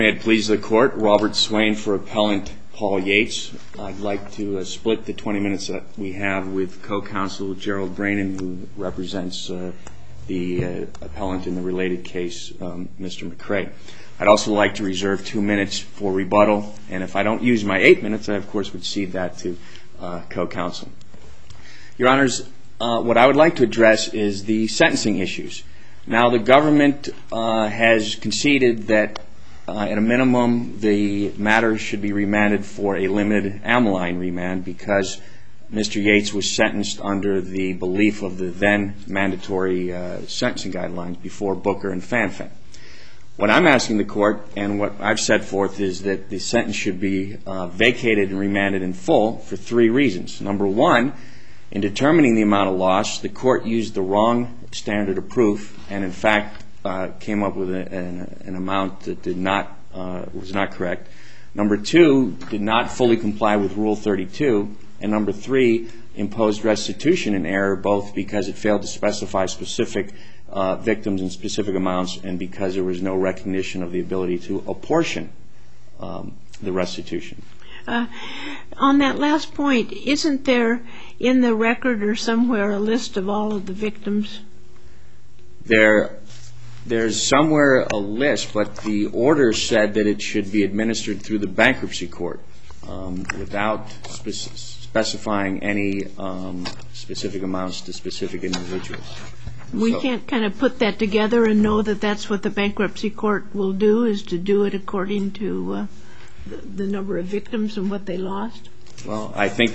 May it please the Court, Robert Swain for Appellant Paul Yates. I'd like to split the 20 minutes that we have with co-counsel Gerald Brannon, who represents the appellant in the related case, Mr. McCray. I'd also like to reserve 2 minutes for rebuttal, and if I don't use my 8 minutes, I of course would cede that to co-counsel. Your Honors, what I would like to address is the sentencing issues. Now, the government has conceded that at a minimum, the matter should be remanded for a limited amyline remand because Mr. Yates was sentenced under the belief of the then mandatory sentencing guidelines before Booker and Fanfan. What I'm asking the Court, and what I've set forth, is that the sentence should be vacated and remanded in full for 3 reasons. Number 1, in determining the amount of loss, the Court used the wrong standard of proof and in fact came up with an amount that was not correct. Number 2, did not fully comply with Rule 32. And number 3, imposed restitution in error, both because it failed to specify specific victims and specific amounts and because there was no recognition of the ability to apportion the restitution. On that last point, isn't there in the record or somewhere a list of all of the victims? There's somewhere a list, but the order said that it should be administered through the bankruptcy court without specifying any specific amounts to specific individuals. We can't kind of put that together and know that that's what the bankruptcy court will do, is to do it according to the number of victims and what they lost? Well, I think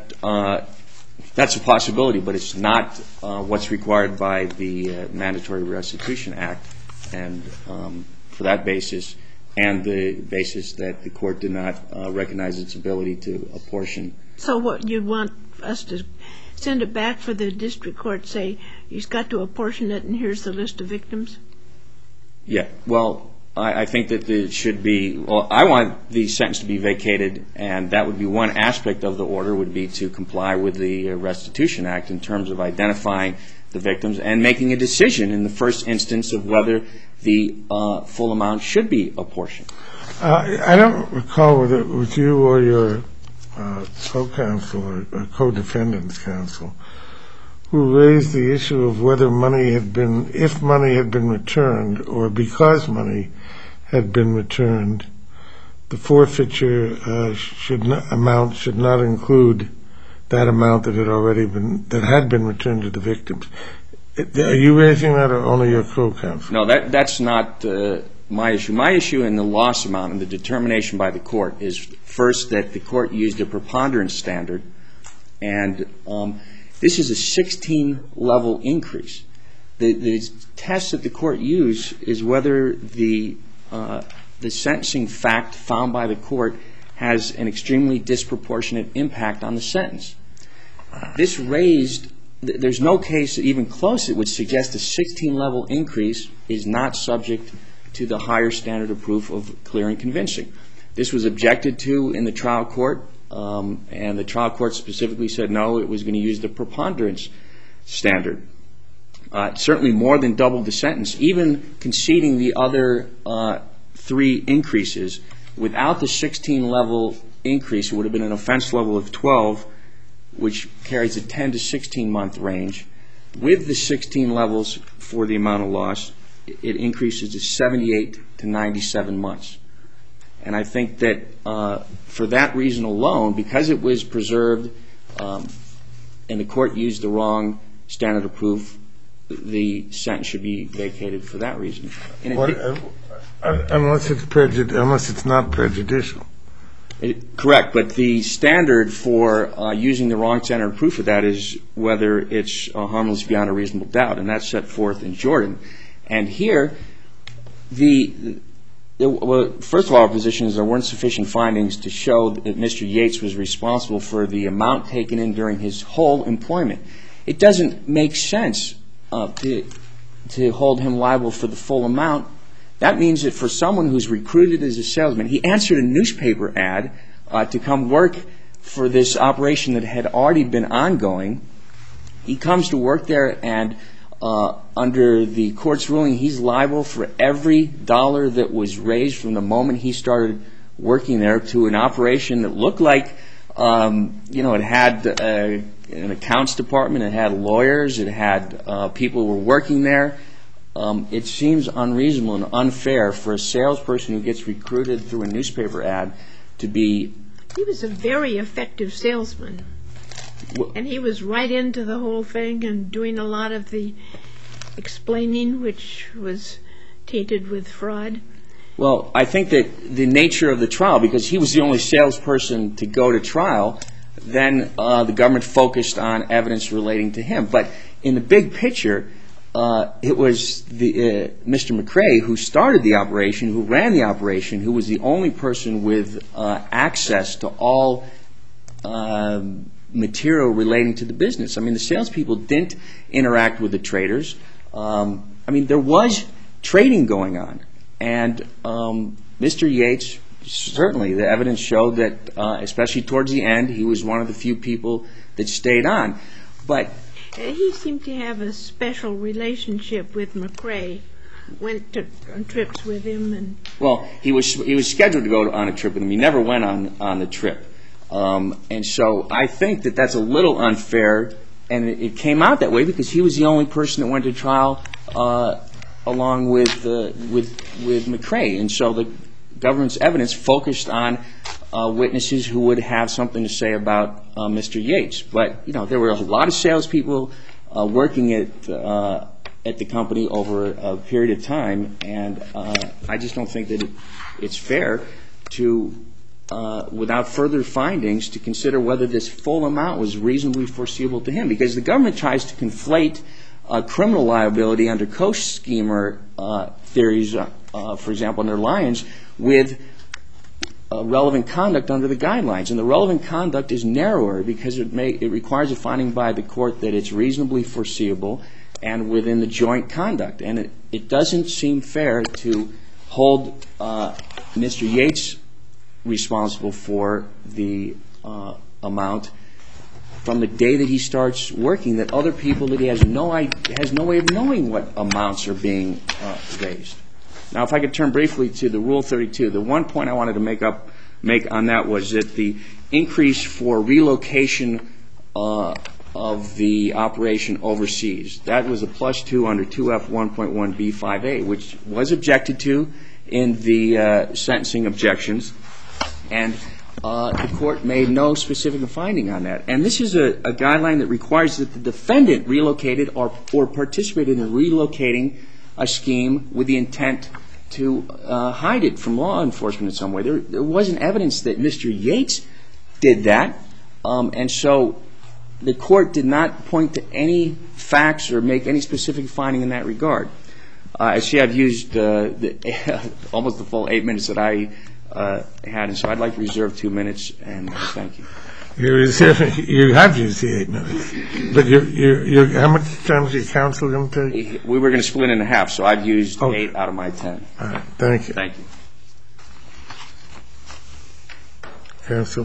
that's a possibility, but it's not what's required by the Mandatory Restitution Act, and for that basis and the basis that the Court did not recognize its ability to apportion. So what, you want us to send it back for the district court, say he's got to apportion it and here's the list of victims? Yeah, well, I think that it should be, well, I want the sentence to be vacated, and that would be one aspect of the order, would be to comply with the Restitution Act in terms of identifying the victims and making a decision in the first instance of whether the full amount should be apportioned. I don't recall whether it was you or your co-counsel or co-defendant's counsel who raised the issue of whether money had been, if money had been returned or because money had been returned, the forfeiture should not include that amount that had been returned to the victims. Are you raising that, or only your co-counsel? No, that's not my issue. My issue in the loss amount and the determination by the Court is first that the Court used a preponderance standard, and this is a 16-level increase. The test that the Court used is whether the sentencing fact found by the Court has an extremely disproportionate impact on the sentence. This raised, there's no case even close that would suggest a 16-level increase is not subject to the higher standard of proof of clear and convincing. This was objected to in the trial court, and the trial court specifically said no, it was going to use the preponderance standard. Certainly more than doubled the sentence. Even conceding the other 3 increases, without the 16-level increase, it would have been an offense level of 12, which carries a 10 to 16-month range. With the 16 levels for the amount of loss, it increases to 78 to 97 months. And I think that for that reason alone, because it was preserved and the Court used the wrong standard of proof, the sentence should be vacated for that reason. Unless it's not prejudicial. Correct, but the standard for using the wrong standard of proof for that is whether it's harmless beyond a reasonable doubt, and that's set forth in Jordan. And here, first of all, our position is there weren't sufficient findings to show that Mr. Yates was responsible for the amount taken in during his whole employment. It doesn't make sense to hold him liable for the full amount. That means that for someone who's recruited as a salesman, he answered a newspaper ad to come work for this operation that had already been ongoing. He comes to work there, and under the court's ruling, he's liable for every dollar that was raised from the moment he started working there to an operation that looked like, it had an accounts department, it had lawyers, it had people who were working there. It seems unreasonable and unfair for a salesperson who gets recruited through a newspaper ad to be... He was a very effective salesman. And he was right into the whole thing and doing a lot of the explaining, which was tainted with fraud. Well, I think that the nature of the trial, because he was the only salesperson to go to trial, then the government focused on evidence relating to him. But in the big picture, it was Mr. McRae who started the operation, who ran the operation, who was the only person with access to all material relating to the business. I mean, the salespeople didn't interact with the traders. There was trading going on. And Mr. Yates, certainly the evidence showed that, especially towards the end, he was one of the few people that stayed on. But he seemed to have a special relationship with McRae. Went on trips with him. Well, he was scheduled to go on a trip with him. He never went on the trip. And so I think that that's a little unfair, and it came out that way because he was the only person that went to trial along with McRae. And so the government's evidence focused on witnesses who would have something to say about Mr. Yates. But, there were a lot of salespeople working at the company over a period of time, and I just don't think that it's fair to, without further findings, to consider whether this full amount was reasonably foreseeable to him. Because the government tries to conflate criminal liability under co-schemer theories, for example, under Lyons, with relevant conduct under the guidelines. And the relevant conduct is narrower because it requires a finding by the court that it's reasonably foreseeable and within the joint conduct. And it doesn't seem fair to hold Mr. Yates responsible for the amount from the day that he starts working, that other people that he has no way of knowing what amounts are being raised. Now, if I could turn briefly to the Rule 32, the one point I wanted to make on that was that the increase for relocation of the operation overseas, that was a +2 under 2F1.1B5A, which was objected to in the sentencing objections, and the court made no specific finding on that. And this is a guideline that requires that the defendant relocated or participated in relocating a scheme with the intent to hide it from law enforcement in some way. There wasn't evidence that Mr. Yates did that, and so the court did not point to any facts or make any specific finding in that regard. I see I've used almost the full 8 minutes that I had, and so I'd like to reserve 2 minutes, and thank you. You have used the 8 minutes, but how much time is your counsel going to take? We were going to split in half, so I've used 8 out of my 10. All right, thank you. Thank you. Counsel.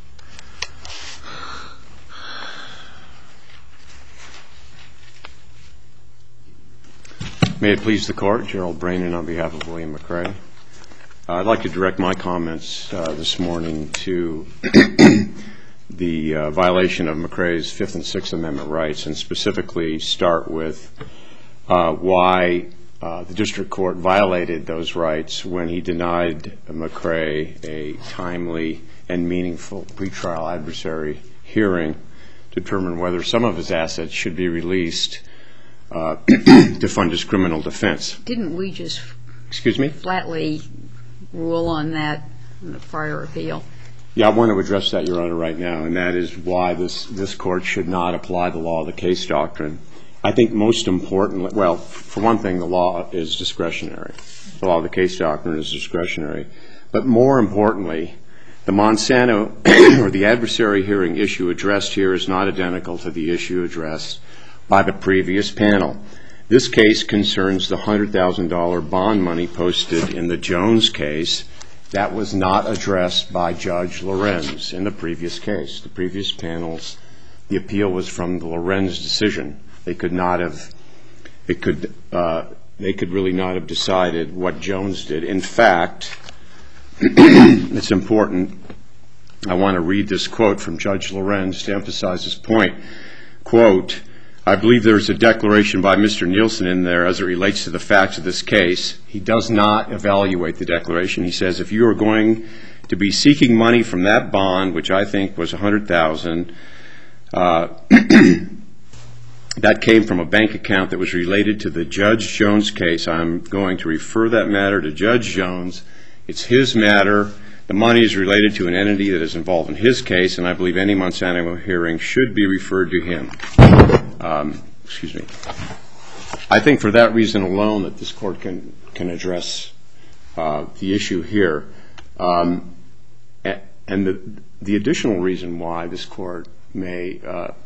May it please the Court, Gerald Brainin on behalf of William McRae. I'd like to direct my comments this morning to the violation of McRae's Fifth and Sixth Amendment rights, and specifically start with why the district court violated those rights when he denied McRae a timely and meaningful pretrial adversary hearing to determine whether some of his assets should be released to fund his criminal defense. Didn't we just flatly rule on that in the prior appeal? Yeah, I want to address that, Your Honor, right now, and that is why this Court should not apply the law of the case doctrine. I think most importantly, well, for one thing, the law is discretionary. The law of the case doctrine is discretionary. But more importantly, the Monsanto or the adversary hearing issue addressed here is not identical to the issue addressed by the previous panel. This case concerns the $100,000 bond money posted in the Jones case that was not addressed by Judge Lorenz in the previous case. The previous panels, the appeal was from the Lorenz decision. They could not have they could really not have decided what Jones did. In fact, it's important. I want to read this quote from Judge Lorenz to emphasize this point. Quote, "I believe there's a declaration by Mr. Nielsen in there as it relates to the facts of this case." He does not evaluate the declaration. He says, if you are going to be seeking money from that bond, which I think was $100,000, that came from a bank account that was related to the Judge Jones case. I'm going to refer that matter to Judge Jones. It's his matter. The money is related to an entity that is involved in his case, and I believe any Monsanto hearing should be referred to him. I think for that reason alone that this court can address the issue here. And the additional reason why this court may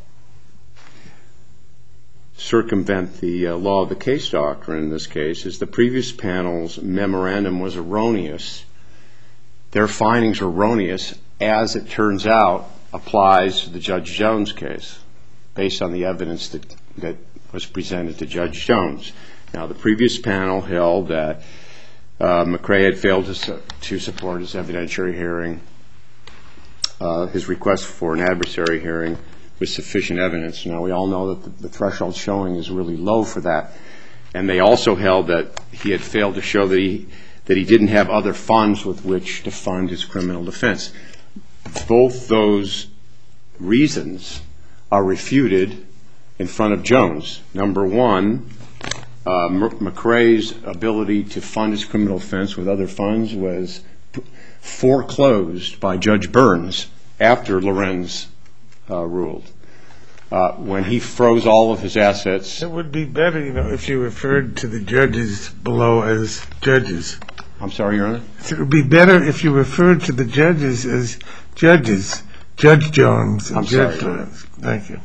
circumvent the law of the case doctrine in this case is the previous panel's memorandum was erroneous. Their findings are erroneous, as it turns out, applies to the Judge Jones case, based on the evidence that was presented to Judge Jones. Now, the previous panel held that McCrae had failed to support his evidentiary hearing, his request for an adversary hearing with sufficient evidence. Now, we all know that the threshold showing is really low for that. And they also held that he had failed to show that he didn't have other funds with which to fund his criminal defense. Both those reasons are refuted in front of Jones. Number one, McCrae's ability to fund his criminal defense with other funds was foreclosed by Judge Burns after Lorenz ruled. When he froze all of his assets. It would be better, if you referred to the judges below as judges. I'm sorry, Your Honor? It would be better if you referred to the judges as judges, Judge Jones and Judge Lorenz. Thank you.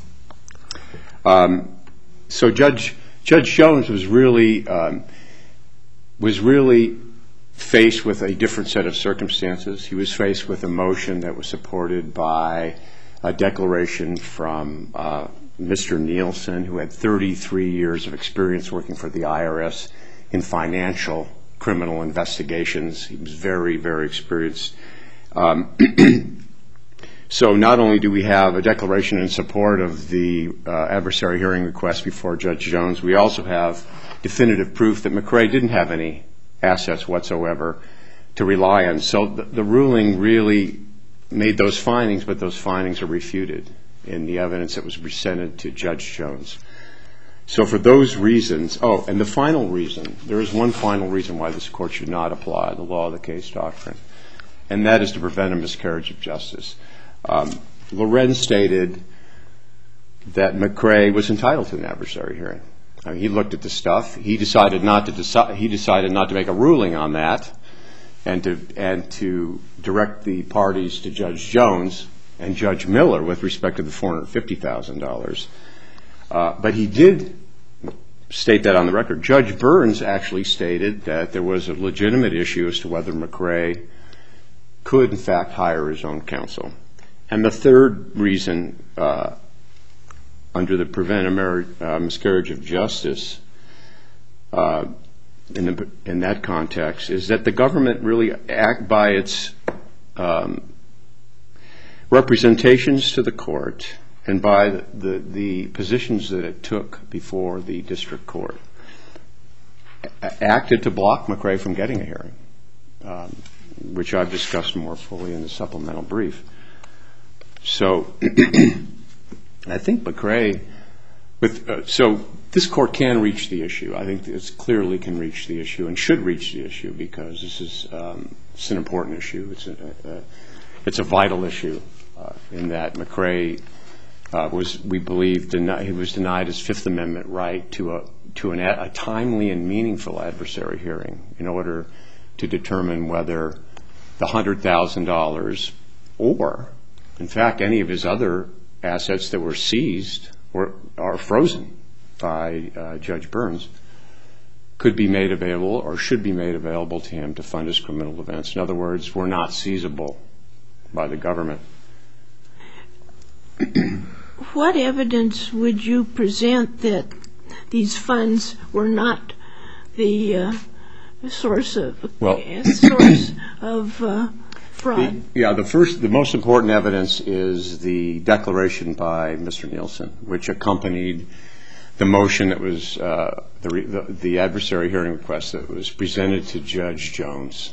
So Judge Jones was really faced with a different set of circumstances. He was faced with a motion that was supported by a declaration from Mr. Nielsen, who had 33 years of experience working for the IRS in financial criminal investigations. He was very, very experienced. So not only do we have a declaration in support of the adversary hearing request before Judge Jones, we also have definitive proof that McCrae didn't have any assets whatsoever to rely on. So the ruling really made those findings, but those findings are refuted in the evidence that was presented to Judge Jones. So for those reasons, and the final reason, there is one final reason why this court should not apply the law of the case doctrine, and that is to prevent a miscarriage of justice. Lorenz stated that McCrae was entitled to an adversary hearing. He looked at the stuff. He decided not to make a ruling on that, and to direct the parties to Judge Jones and Judge Miller with respect to the $450,000. But he did state that on the record. Judge Burns actually stated that there was a legitimate issue as to whether McCrae could, in fact, hire his own counsel. And the third reason, under the prevent a miscarriage of justice, in that context, is that the government really act by its representations to the court and by the positions that it took before the district court, acted to block McCrae from getting a hearing, which I've discussed more fully in the supplemental brief. So I think McCrae, so this court can reach the issue. I think it clearly can reach the issue and should reach the issue, because this is it's an important issue. It's a vital issue in that McCrae was, we believe, he was denied his Fifth Amendment right to a timely and meaningful adversary hearing in order to determine whether the $100,000 or, in fact, any of his other assets that were seized are frozen by Judge Burns could be made available or should be made available to him to fund his criminal defense. In other words, were not seizable by the government. What evidence would you present that these funds were not the source of fraud. The most important evidence is the declaration by Mr. Nielsen, which accompanied the motion that was the adversary hearing request that was presented to Judge Jones.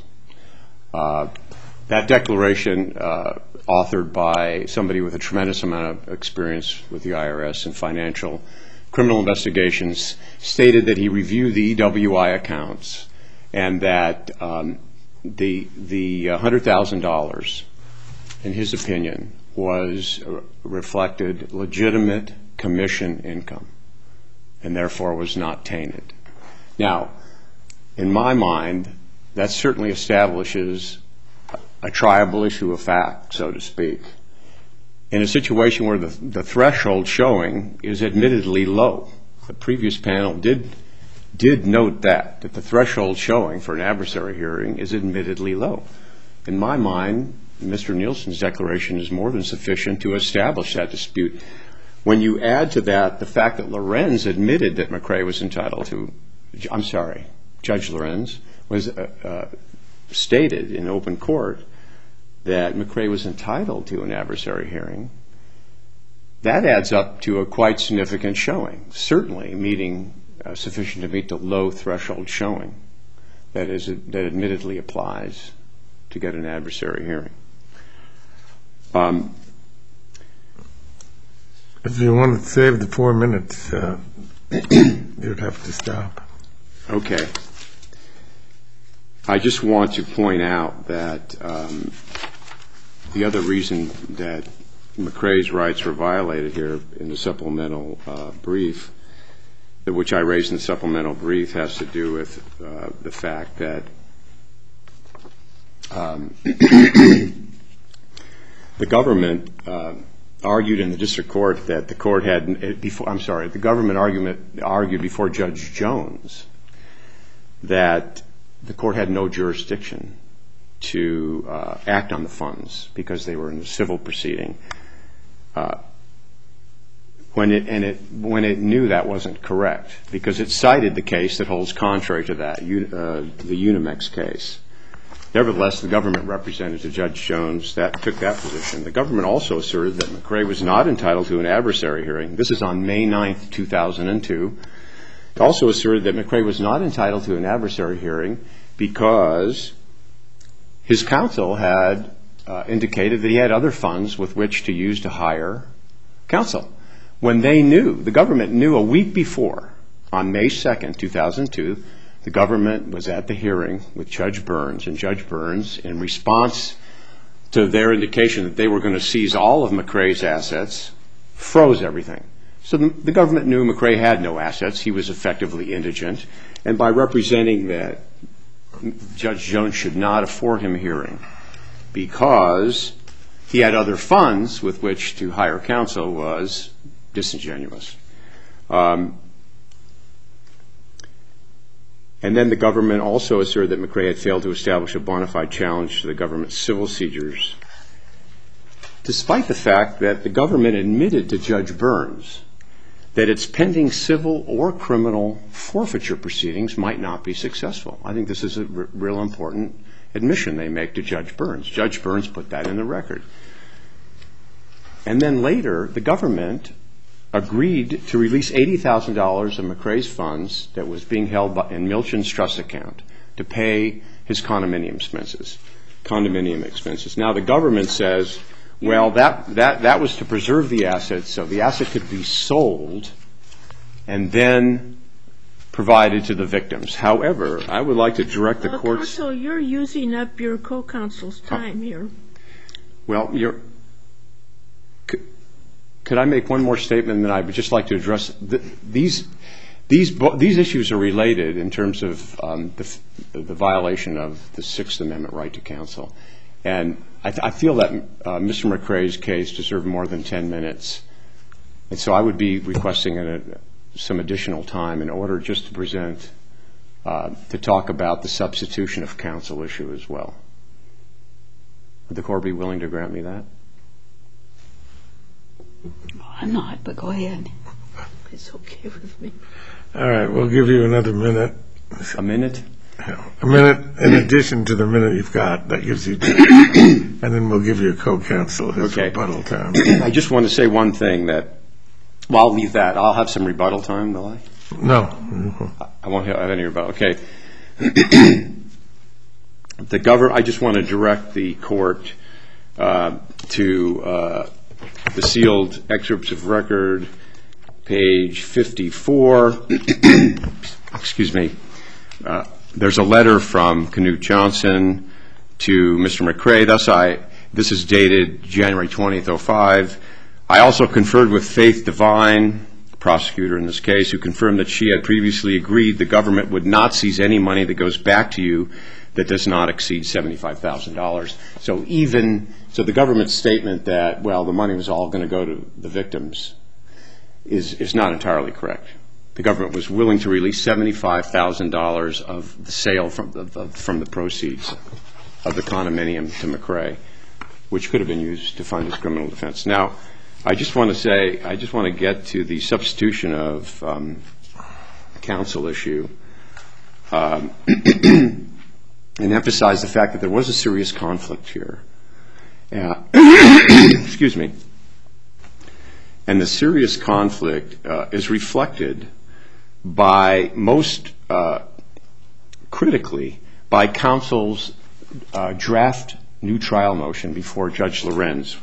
That declaration, authored by somebody with a tremendous amount of experience with the IRS and financial criminal investigations, stated that he reviewed the EWI accounts and that the $100,000, in his opinion, reflected legitimate commission income and therefore was not tainted. Now, in my mind, that certainly establishes a triable issue of fact, so to speak, in a situation where the threshold showing is admittedly low. The previous panel did note that the threshold showing for an adversary hearing is admittedly low. In my mind, Mr. Nielsen's declaration is more than sufficient to establish that dispute. When you add to that the fact that Lorenz admitted that McRae was entitled to, Judge Lorenz was stated in open court that McRae was entitled to an adversary hearing, that adds up to a quite significant showing, certainly sufficient to meet the low threshold showing that admittedly applies to get an adversary hearing. If you want to save the 4 minutes, you'd have to stop. Okay. I just want to point out that the other reason that McRae's rights were violated here in the supplemental brief, which I raised in the supplemental brief, has to do with the fact that the government argued in the district court that the government argued before Judge Jones that the court had no jurisdiction to act on the funds because they were in a civil proceeding. When it knew that wasn't correct, because it cited the case that holds contrary to that, the Unimex case. Nevertheless, the government represented to Judge Jones took that position. The government also asserted that McRae was not entitled to an adversary hearing. This is on May 9th, 2002. It also asserted that McRae was not entitled to an adversary hearing because his counsel had indicated that he had other funds with which to use to hire counsel. When the government knew a week before, on May 2nd, 2002, the government was at the hearing with Judge Burns, and Judge Burns, in response to their indication that they were going to seize all of McRae's assets, froze everything. So the government knew McRae had no assets. He was effectively indigent. And by representing that Judge Jones should not afford him a hearing because he had other funds with which to hire counsel was disingenuous. And then the government also asserted that McRae had failed to establish a bona fide challenge to the government's civil seizures, despite the fact that the government admitted to Judge Burns that its pending civil or criminal forfeiture proceedings might not be successful. I think this is a real important admission they make to Judge Burns. Judge Burns put that in the record. And then later, the government agreed to release $80,000 of McRae's funds that was being held in Milchen's trust account to pay his condominium expenses. Now, the government says, well, that was to preserve the assets so the asset could be sold and then provided to the victims. However, I would like to direct the court's... Counsel, you're using up your co-counsel's time here. Well, could I make one more statement, and then I would just like to address these issues are related in terms of the violation of the Sixth Amendment right to counsel. And I feel that Mr. McRae's case deserved more than 10 minutes. And so I would be requesting some additional time in order just to present, to talk about the substitution of counsel issue as well. Would the court be willing to grant me that? I'm not, but go ahead. It's okay with me. All right, we'll give you another minute. A minute? A minute in addition to the minute you've got. That gives you 2. And then we'll give your co-counsel his rebuttal time. I just want to say one thing that, well, I'll leave that. I'll have some rebuttal time, will I? No. I won't have any rebuttal. Okay. I just want to direct the court to the sealed excerpts of record, page 54. Excuse me. There's a letter from Knute Johnson to Mr. McCrae. This is dated January 20th, 2005. I also conferred with Faith Devine, prosecutor in this case, who confirmed that she had previously agreed the government would not seize any money that goes back to you that does not exceed $75,000. So the government's statement that, well, the money was all going to go to the victims is not entirely correct. The government was willing to release $75,000 of the sale from the proceeds of the condominium to McCrae, which could have been used to fund his criminal defense. Now, I just want to get to the substitution of counsel issue and emphasize the fact that there was a serious conflict here. Excuse me. And the serious conflict is reflected by most critically by counsel's draft new trial motion before Judge Lorenz,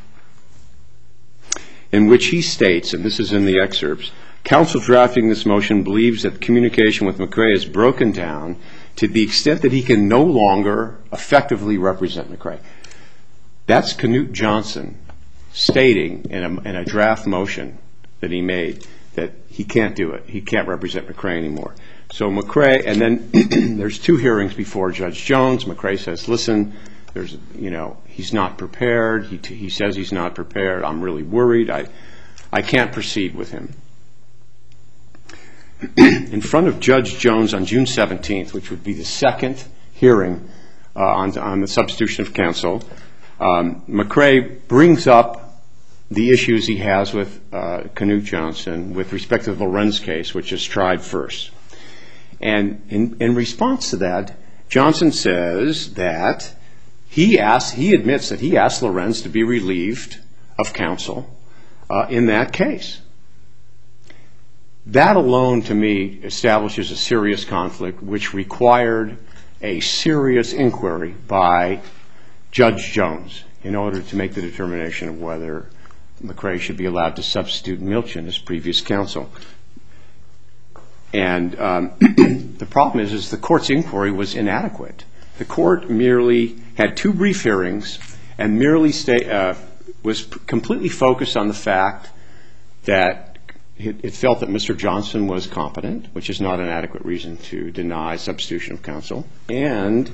in which he states, and this is in the excerpts, counsel drafting this motion believes that communication with McCrae is broken down to the extent that he can no longer effectively represent McCrae. That's Knute Johnson stating in a draft motion that he made that he can't do it. He can't represent McCrae anymore. So McCrae, and then there's 2 hearings before Judge Jones. McCrae says, listen, he's not prepared. He says he's not prepared. I'm really worried. I can't proceed with him. In front of Judge Jones on June 17th, which would be the second hearing on the substitution of counsel, McCrae brings up the issues he has with Knute Johnson with respect to the Lorenz case, which is tried first. And in response to that, Johnson says that he admits that he asked Lorenz to be relieved of counsel in that case. That alone, to me, establishes a serious conflict which required a serious inquiry by Judge Jones in order to make the determination of whether McCrae should be allowed to substitute Milchin as previous counsel. And the problem is the court's inquiry was inadequate. The court merely had 2 brief hearings and merely was completely focused on the fact that it felt that Mr. Johnson was competent, which is not an adequate reason to deny substitution of counsel, and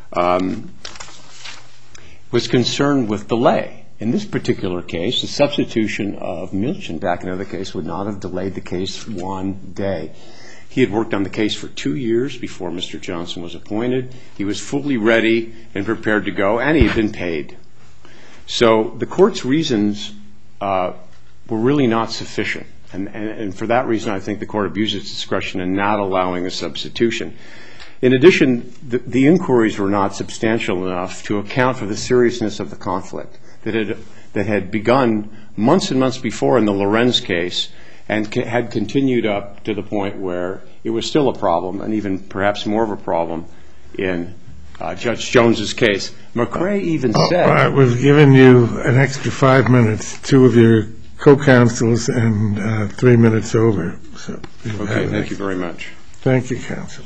was concerned with delay. In this particular case, the substitution of Milchin back in another case would not have delayed the case 1 day. He had worked on the case for 2 years before Mr. Johnson was appointed. He was fully ready and prepared to go, and he had been paid. So the court's reasons were really not sufficient. And for that reason, I think the court abused its discretion in not allowing a substitution. In addition, the inquiries were not substantial enough to account for the seriousness of the conflict that had begun months and months before in the Lorenz case and had continued up to the point where it was still a problem, and even perhaps more of a problem in Judge Jones's case. McCrae even said... All right, we've given you an extra 5 minutes, 2 of your co-counsels, and 3 minutes over. So okay, thank you very much. Thank you, counsel.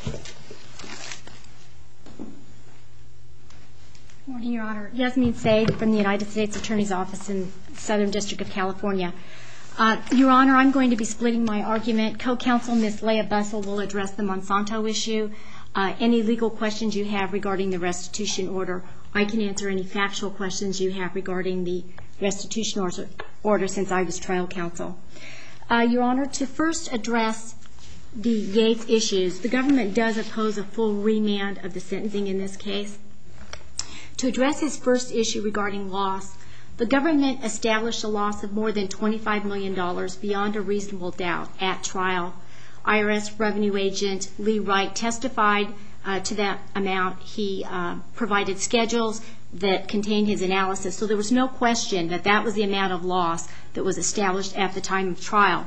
Good morning, Your Honor. Yasmin Said from the United States Attorney's Office in Southern District of California. Your Honor, I'm going to be splitting my argument. Co-counsel Ms. Leah Bussell will address the Monsanto issue. Any legal questions you have regarding the restitution order, I can answer any factual questions you have regarding the restitution order since I was trial counsel. Your Honor, to first address the Yates issues, the government does oppose a full remand of the sentencing in this case. To address his first issue regarding loss, The government established a loss of more than $25 million beyond a reasonable doubt at trial. IRS revenue agent Lee Wright testified to that amount. He provided schedules that contained his analysis, so there was no question that that was the amount of loss that was established at the time of trial.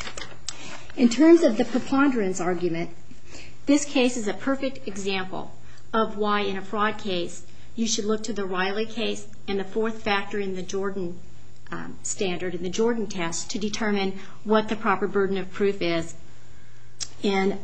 In terms of the preponderance argument, this case is a perfect example of why in a fraud case you should look to the Riley case and the fourth factor in the Jordan standard, in the Jordan test, to determine what the proper burden of proof is in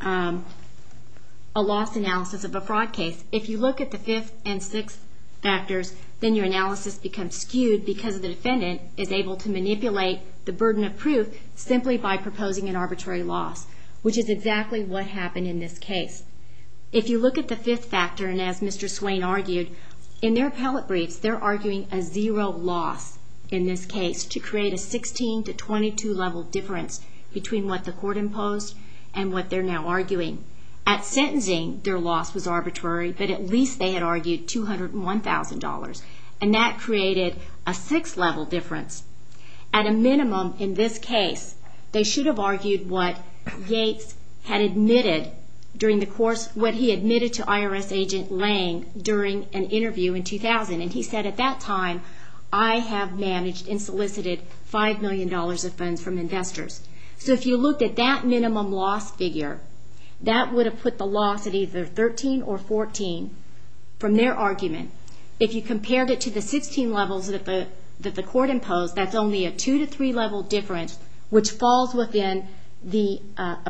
a loss analysis of a fraud case. If you look at the fifth and sixth factors, then your analysis becomes skewed because the defendant is able to manipulate the burden of proof simply by proposing an arbitrary loss, which is exactly what happened in this case. If you look at the fifth factor, and as Mr. Swain argued, in their appellate briefs, they're arguing a zero loss in this case to create a 16 to 22 level difference between what the court imposed and what they're now arguing. At sentencing, their loss was arbitrary, but at least they had argued $201,000, and that created a 6-level difference. At a minimum, in this case, they should have argued what Yates had admitted during the course, what he admitted to IRS agent Lang during an interview in 2000. And he said, at that time, I have managed and solicited $5 million of funds from investors. So if you looked at that minimum loss figure, that would have put the loss at either 13 or 14 from their argument. If you compared it to the 16 levels that the court imposed, that's only a 2 to 3 level difference, which falls within the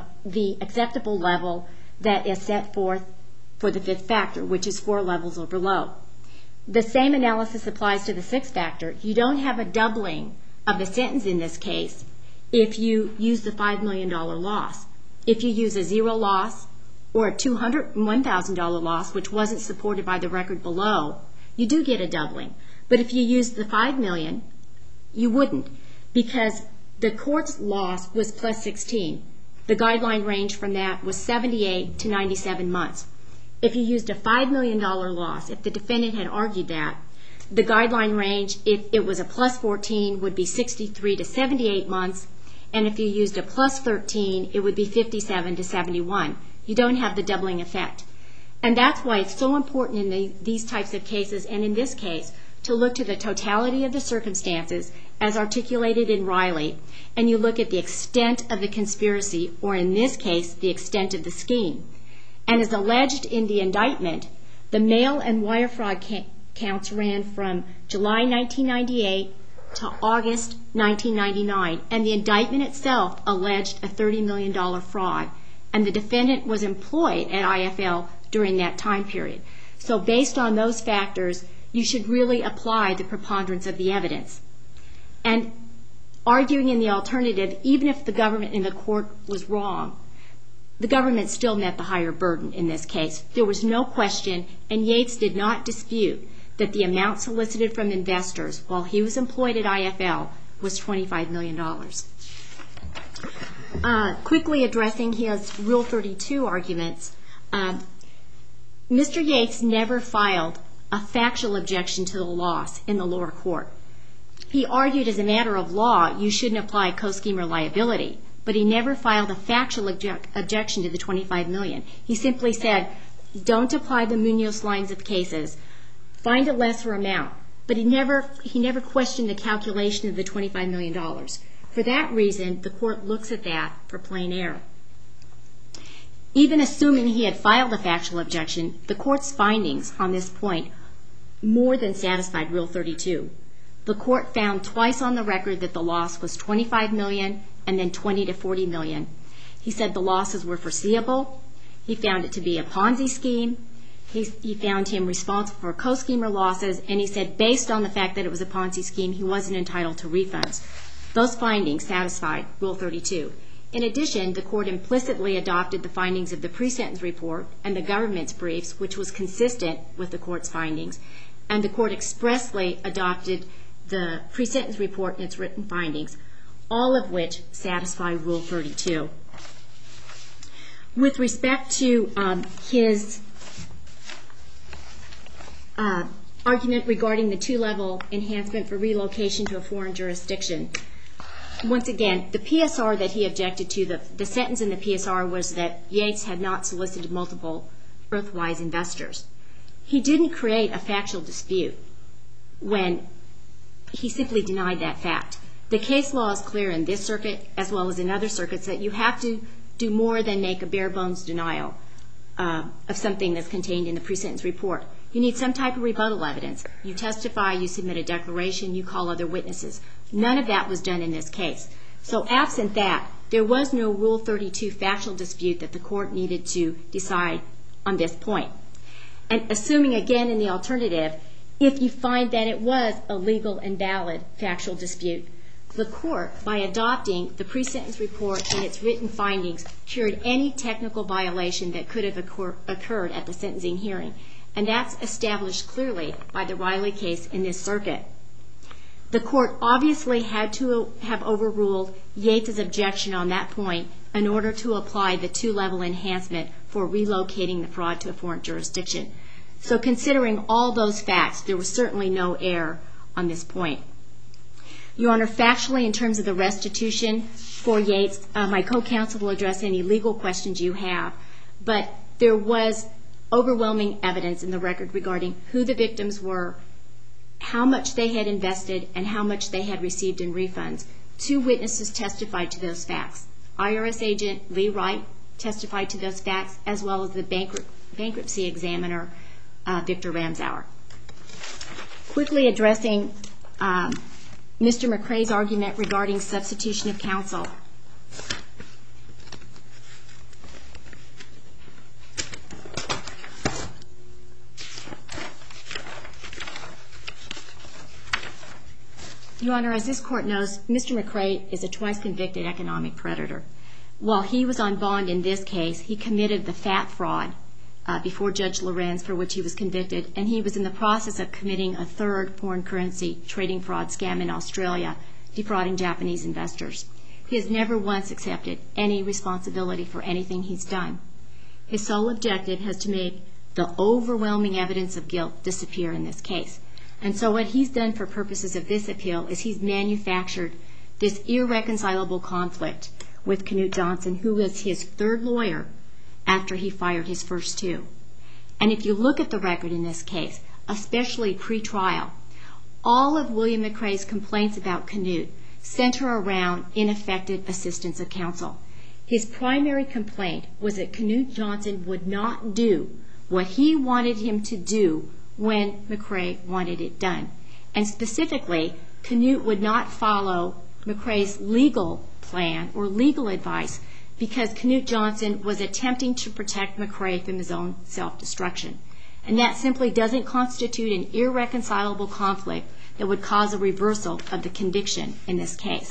acceptable level that is set forth for the fifth factor, which is 4 levels or below. The same analysis applies to the sixth factor. You don't have a doubling of the sentence in this case if you use the $5 million loss. If you use a zero loss or a $201,000 loss, which wasn't supported by the record below, you do get a doubling. But if you use the $5 million, you wouldn't, because the court's loss was plus 16. The guideline range from that was 78 to 97 months. If you used a $5 million loss, if the defendant had argued that, the guideline range, if it was a plus 14, would be 63 to 78 months, and if you used a plus 13, it would be 57 to 71. You don't have the doubling effect. And that's why it's so important in these types of cases, and in this case, to look to the totality of the circumstances as articulated in Riley, and you look at the extent of the conspiracy, or in this case, the extent of the scheme. And as alleged in the indictment, the mail and wire fraud counts ran from July 1998 to August 1999, and the indictment itself alleged a $30 million fraud, and the defendant was employed at IFL during that time period. So based on those factors, you should really apply the preponderance of the evidence. And arguing in the alternative, even if the government in the court was wrong, the government still met the higher burden in this case. There was no question, and Yates did not dispute, that the amount solicited from investors while he was employed at IFL was $25 million. Quickly addressing his Rule 32 arguments, Mr. Yates never filed a factual objection to the loss in the lower court. He argued as a matter of law you shouldn't apply co-schemer liability, but he never filed a factual objection to the $25 million. He simply said, don't apply the Munoz lines of cases, find a lesser amount. But he never questioned the calculation of the $25 million. For that reason, the court looks at that for plain error. Even assuming he had filed a factual objection, the court's findings on this point more than satisfied Rule 32. The court found twice on the record that the loss was $25 million and then $20 to $40 million. He said the losses were foreseeable. He found it to be a Ponzi scheme. He found him responsible for co-schemer losses, and he said based on the fact that it was a Ponzi scheme, he wasn't entitled to refunds. Those findings satisfied Rule 32. In addition, the court implicitly adopted the findings of the pre-sentence report and the government's briefs, which was consistent with the court's findings, and the court expressly adopted the pre-sentence report and its written findings, all of which satisfy Rule 32. With respect to his argument regarding the 2-level enhancement for relocation to a foreign jurisdiction. Once again, the PSR that he objected to, the sentence in the PSR was that Yates had not solicited multiple Earthwise investors. He didn't create a factual dispute when he simply denied that fact. The case law is clear in this circuit as well as in other circuits that you have to do more than make a bare bones denial of something that's contained in the pre-sentence report. You need some type of rebuttal evidence. You testify, you submit a declaration, you call other witnesses. None of that was done in this case. So absent that, there was no Rule 32 factual dispute that the court needed to decide on this point. And assuming again in the alternative, if you find that it was a legal and valid factual dispute, the court, by adopting the pre-sentence report and its written findings, cured any technical violation that could have occurred at the sentencing hearing. And that's established clearly by the Riley case in this circuit. The court obviously had to have overruled Yates' objection on that point in order to apply the 2-level enhancement for relocating the fraud to a foreign jurisdiction. So considering all those facts, there was certainly no error on this point. Your Honor, factually, in terms of the restitution for Yates, my co-counsel will address any legal questions you have, but there was overwhelming evidence in the record regarding who the victims were, how much they had invested, and how much they had received in refunds. 2 witnesses testified to those facts. IRS agent Lee Wright testified to those facts, as well as the bankruptcy examiner, Victor Ramsauer. Quickly addressing Mr. McCrae's argument regarding substitution of counsel. Your Honor, as this court knows, Mr. McCrae is a twice convicted economic predator. While he was on bond in this case, he committed the fat fraud before Judge Lorenz, for which he was convicted, and he was in the process of committing a 3rd foreign currency trading fraud scam in Australia, defrauding Japanese investors. He has never once accepted any responsibility for anything he's done. His sole objective has to make the overwhelming evidence of guilt disappear in this case. And so what he's done for purposes of this appeal is he's manufactured this irreconcilable conflict with Knute Johnson, who was his 3rd lawyer after he fired his first 2. And if you look at the record in this case, especially pre-trial, all of William McCrae's complaints about Knute center around ineffective assistance of counsel. His primary complaint was that Knute Johnson would not do what he wanted him to do when McCrae wanted it done. And specifically, Knute would not follow McCrae's legal plan or legal advice because Knute Johnson was attempting to protect McCrae from his own self-destruction. And that simply doesn't constitute an irreconcilable conflict that would cause a reversal of the conviction in this case.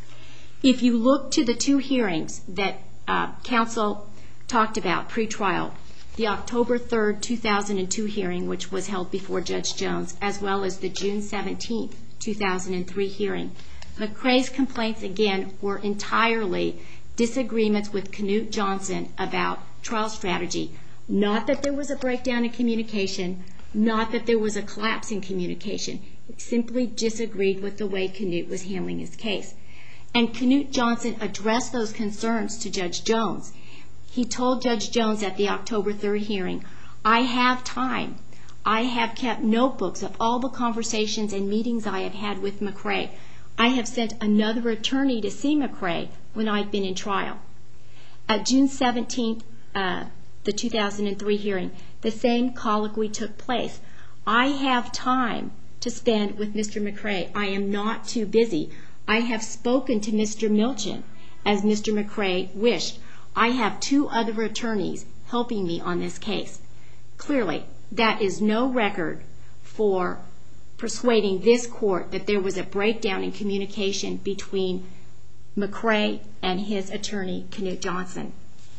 If you look to the 2 hearings that counsel talked about pre-trial, the October 3rd, 2002 hearing, which was held before Judge Jones, as well as the June 17th, 2003 hearing, McCrae's complaints, again, were entirely disagreements with Knute Johnson about trial strategy. Not that there was a breakdown in communication, not that there was a collapse in communication. It simply disagreed with the way Knute was handling his case. And Knute Johnson addressed those concerns to Judge Jones. He told Judge Jones at the October 3rd hearing, I have time. I have kept notebooks of all the conversations and meetings I have had with McCrae. I have sent another attorney to see McCrae when I've been in trial. At June 17th, the 2003 hearing, the same colloquy took place. I have time to spend with Mr. McCrae. I am not too busy. I have spoken to Mr. Milchin, as Mr. McCrae wished. I have 2 other attorneys helping me on this case. Clearly, that is no record for persuading this court that there was a breakdown in communication between McCrae and his attorney, Knute Johnson.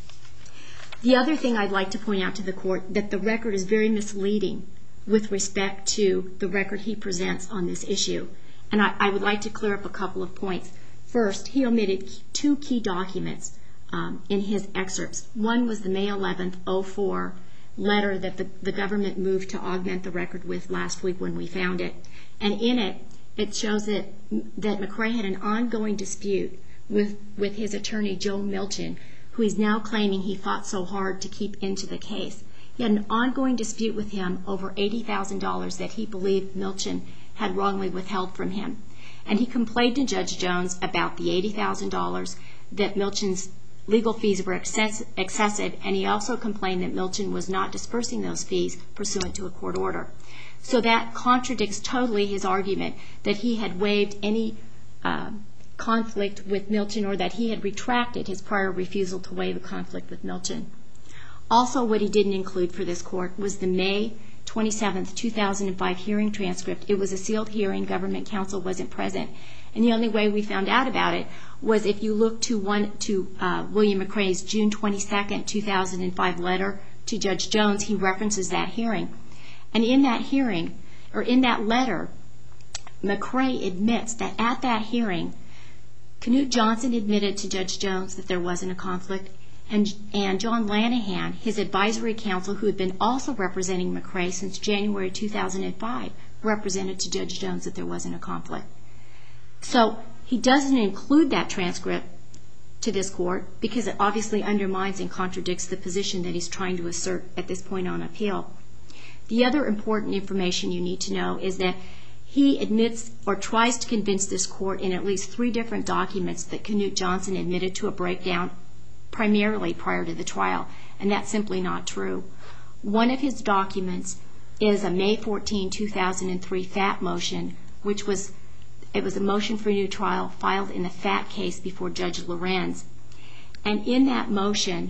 The other thing I'd like to point out to the court, that the record is very misleading with respect to the record he presents on this issue. And I would like to clear up a couple of points. First, he omitted 2 key documents in his excerpts. One was the May 11th, 2004 letter that the government moved to augment the record with last week when we found it. And in it, it shows that McRae had an ongoing dispute with his attorney, Joe Milchin, who he's now claiming he fought so hard to keep into the case. He had an ongoing dispute with him over $80,000 that he believed Milchin had wrongly withheld from him. And he complained to Judge Jones about the $80,000, that Milchin's legal fees were excessive, and he also complained that Milchin was not dispersing those fees pursuant to a court order. So that contradicts totally his argument that he had waived any conflict with Milchin, or that he had retracted his prior refusal to waive a conflict with Milchin. Also, what he didn't include for this court was the May 27, 2005 hearing transcript. It was a sealed hearing. Government counsel wasn't present. And the only way we found out about it was if you look to William McRae's June 22, 2005 letter to Judge Jones, he references that hearing. And in that hearing, or in that letter, McRae admits that at that hearing, Knute Johnson admitted to Judge Jones that there wasn't a conflict, and John Lanahan, his advisory counsel, who had been also representing McRae since January 2005, represented to Judge Jones that there wasn't a conflict. So he doesn't include that transcript to this court because it obviously undermines and contradicts the position that he's trying to assert at this point on appeal. The other important information you need to know is that he admits or tries to convince this court in at least 3 different documents that Knute Johnson admitted to a breakdown primarily prior to the trial, and that's simply not true. One of his documents is a May 14, 2003 FAT motion, which was a motion for a new trial filed in the FAT case before Judge Lorenz. And in that motion,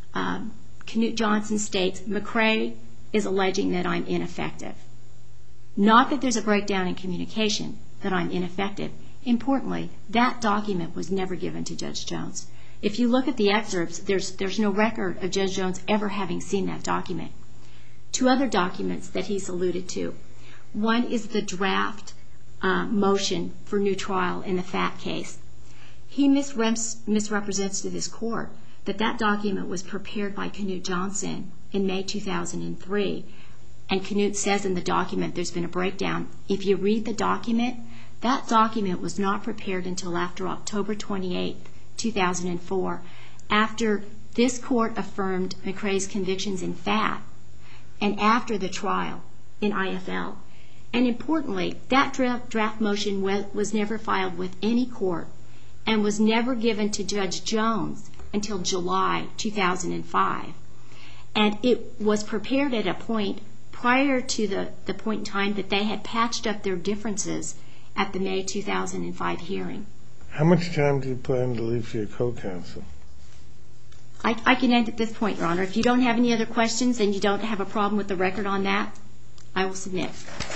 Knute Johnson states, McRae is alleging that I'm ineffective. Not that there's a breakdown in communication, that I'm ineffective. Importantly, that document was never given to Judge Jones. If you look at the excerpts, there's no record of Judge Jones ever having seen that document. 2 other documents that he's alluded to. One is the draft motion for new trial in the FAT case. He misrepresents to this court that that document was prepared by Knute Johnson in May 2003, and Knute says in the document there's been a breakdown. If you read the document, that document was not prepared until after October 28, 2004, after this court affirmed McRae's convictions in FAT and after the trial in IFL. And importantly, that draft motion was never filed with any court and was never given to Judge Jones until July 2005. And it was prepared at a point prior to the point in time that they had patched up their differences at the May 2005 hearing. How much time do you plan to leave for your co-counsel? I can end at this point, Your Honor. If you don't have any other questions and you don't have a problem with the record on that, I will submit.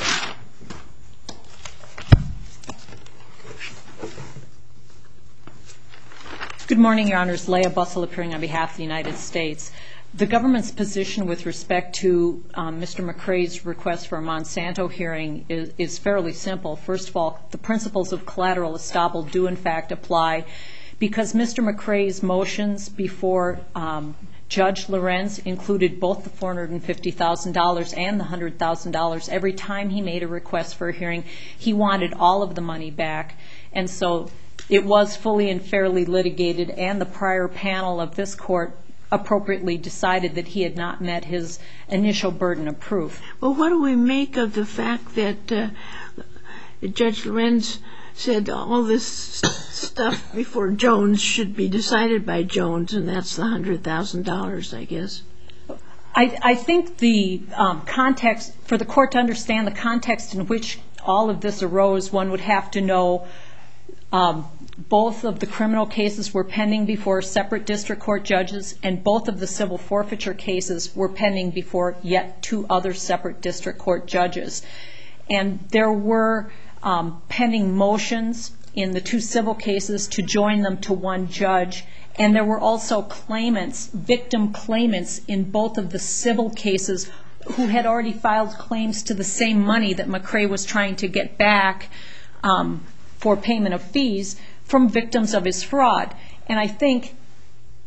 Good morning, Your Honors. Leah Bussell appearing on behalf of the United States. The government's position with respect to Mr. McRae's request for a Monsanto hearing is fairly simple. First of all, the principles of collateral estoppel do in fact apply because Mr. McRae's motions before Judge Lorenz included both the $450,000 and the $100,000. Every time he made a request for a hearing, he wanted all of the money back. And so it was fully and fairly litigated, and the prior panel of this court appropriately decided that he had not met his initial burden of proof. Well, what do we make of the fact that Judge Lorenz said all this stuff before Jones should be decided by Jones, and that's the $100,000, I guess? I think the context, for the court to understand the context in which all of this arose, one would have to know both of the criminal cases were pending before separate district court judges, and both of the civil forfeiture cases were pending before yet 2 other separate district court judges. And there were pending motions in the 2 civil cases to join them to one judge, and there were also claimants, victim claimants in both of the civil cases who had already filed claims to the same money that McRae was trying to get back for payment of fees from victims of his fraud. And I think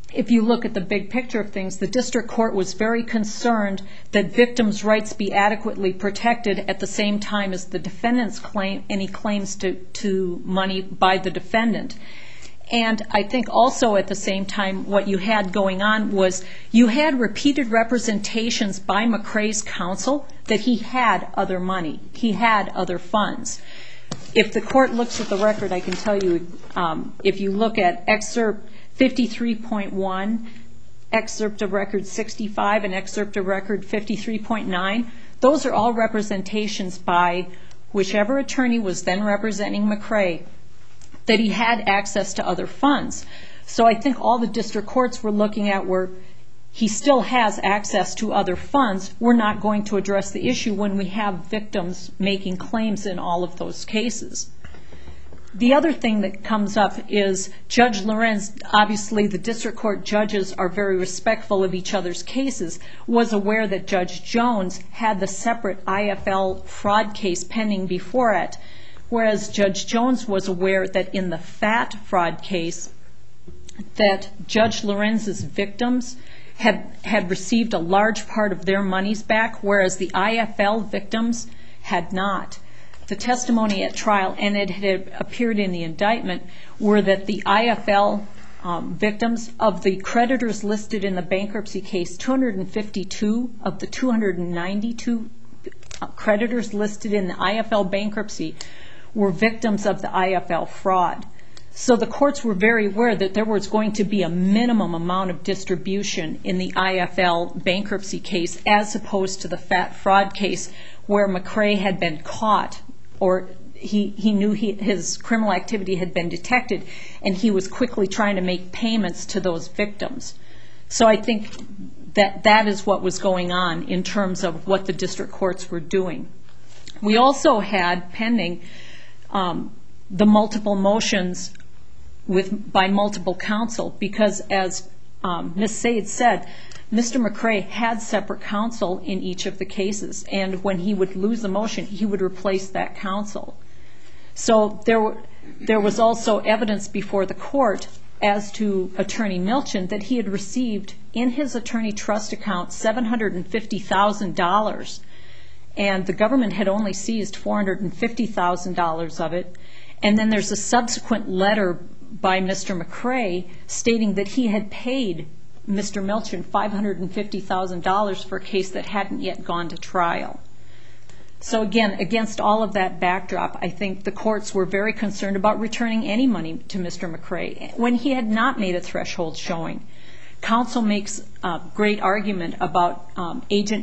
if you look at the big picture of things, the district court was very concerned that victims' rights be adequately protected at the same time as the defendant's any claims to money by the defendant. And I think also at the same time what you had going on was you had repeated representations by McCrae's counsel that he had other money, he had other funds. If the court looks at the record, I can tell you, if you look at excerpt 53.1, excerpt of record 65, and excerpt of record 53.9, those are all representations by whichever attorney was then representing McCrae that he had access to other funds. So I think all the district courts were looking at were he still has access to other funds. We're not going to address the issue when we have victims making claims in all of those cases. The other thing that comes up is Judge Lorenz, obviously the district court judges are very respectful of each other's cases, was aware that Judge Jones had the separate IFL fraud case pending before it, whereas Judge Jones was aware that in the FAT fraud case that Judge Lorenz's victims had received a large part of their monies back, whereas the IFL victims had not. The testimony at trial, and it had appeared in the indictment, were that the IFL victims of the creditors listed in the bankruptcy case, 252 of the 292 creditors listed in the IFL bankruptcy were victims of the IFL fraud. So the courts were very aware that there was going to be a minimum amount of distribution in the IFL bankruptcy case as opposed to the FAT fraud case where McCrae had been caught, or he knew his criminal activity had been detected, and he was quickly trying to make payments to those victims. So I think that is what was going on in terms of what the district courts were doing. We also had pending the multiple motions by multiple counsel because, as Ms. Said said, Mr. McCrae had separate counsel in each of the cases, and when he would lose a motion, he would replace that counsel. So there was also evidence before the court as to Attorney Milchin that he had received in his attorney trust account $750,000, and the government had only seized $450,000 of it. And then there's a subsequent letter by Mr. McCrae stating that he had paid Mr. Milchin $550,000 for a case that hadn't yet gone to trial. So again, against all of that backdrop, I think the courts were very concerned about returning any money to Mr. McCrae when he had not made a threshold showing. Counsel makes a great argument about former Agent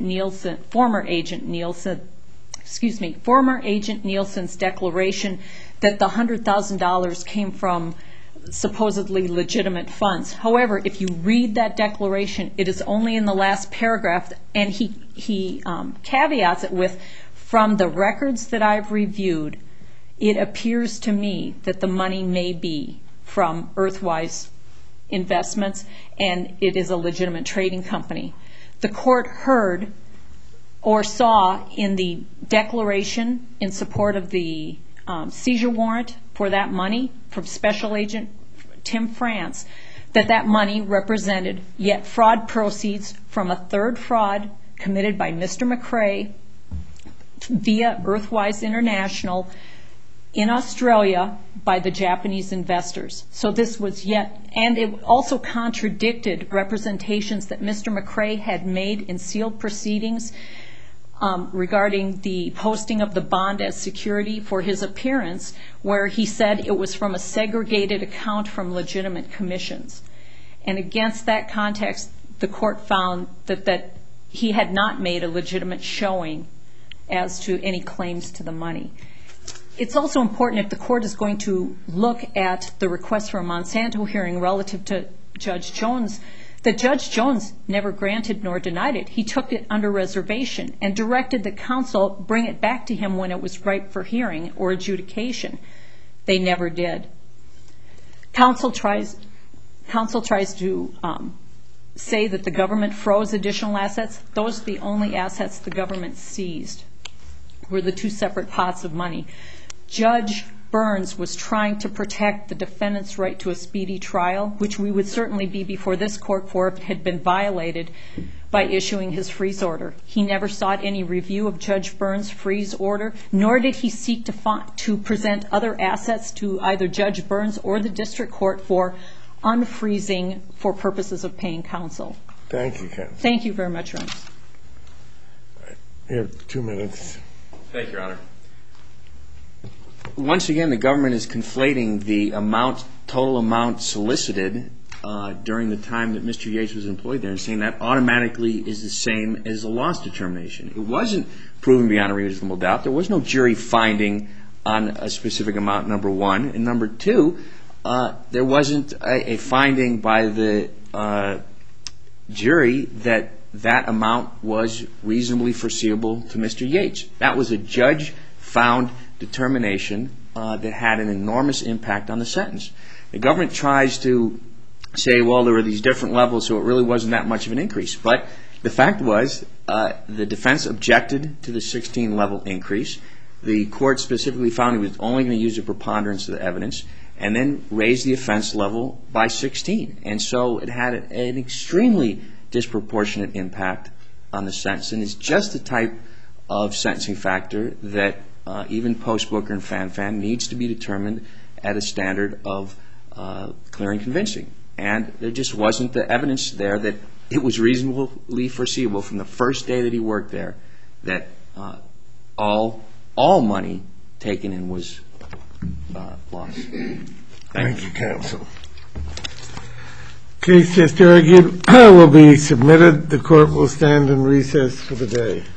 Nielsen's declaration that the $100,000 came from supposedly legitimate funds. However, if you read that declaration, it is only in the last paragraph, and he caveats it with, from the records that I've reviewed, it appears to me that the money may be from Earthwise Investments, and it is a legitimate trading company. The court heard or saw in the declaration in support of the seizure warrant for that money from Special Agent Tim France that money represented yet fraud proceeds from a third fraud committed by Mr. McCrae via Earthwise International in Australia by the Japanese investors. So this was and it also contradicted representations that Mr. McCrae had made in sealed proceedings regarding the posting of the bond as security for his appearance, where he said it was from a segregated account from legitimate commissions. And against that context, the court found that he had not made a legitimate showing as to any claims to the money. It's also important, if the court is going to look at the request for a Monsanto hearing relative to Judge Jones, that Judge Jones never granted nor denied it. He took it under reservation and directed the counsel bring it back to him when it was ripe for hearing or adjudication. They never did. Counsel tries to say that the government froze additional assets. Those are the only assets the government seized, were the two separate pots of money. Judge Burns was trying to protect the defendant's right to a speedy trial, which we would certainly be before this court for if it had been violated by issuing his freeze order. He never sought any review of Judge Burns' freeze order, nor did he seek to present other assets to either Judge Burns or the district court for unfreezing for purposes of paying counsel. Thank you, counsel. Thank you very much, Your Honor. You have 2 minutes. Thank you, Your Honor. Once again, the government is conflating the total amount solicited during the time that Mr. Yates was employed there and saying that automatically is the same as a loss determination. It wasn't proven beyond a reasonable doubt. There was no jury finding on a specific amount, number one. And number two, there wasn't a finding by the jury that that amount was reasonably foreseeable to Mr. Yates. That was a judge-found determination that had an enormous impact on the sentence. The government tries to say, well, there were these different levels, so it really wasn't that much of an increase. But the fact was the defense objected to the 16-level increase. The court specifically found it was only going to use a preponderance of the evidence and then raised the offense level by 16. And so it had an extremely disproportionate impact on the sentence and is just the type of sentencing factor that even post-Booker and Fan needs to be determined at a standard of clear and convincing. And there just wasn't the evidence there that it was reasonably foreseeable from the first day that he worked there that all money taken in was lost. Thank you, counsel. Case just argued will be submitted. The court will stand in recess for the day.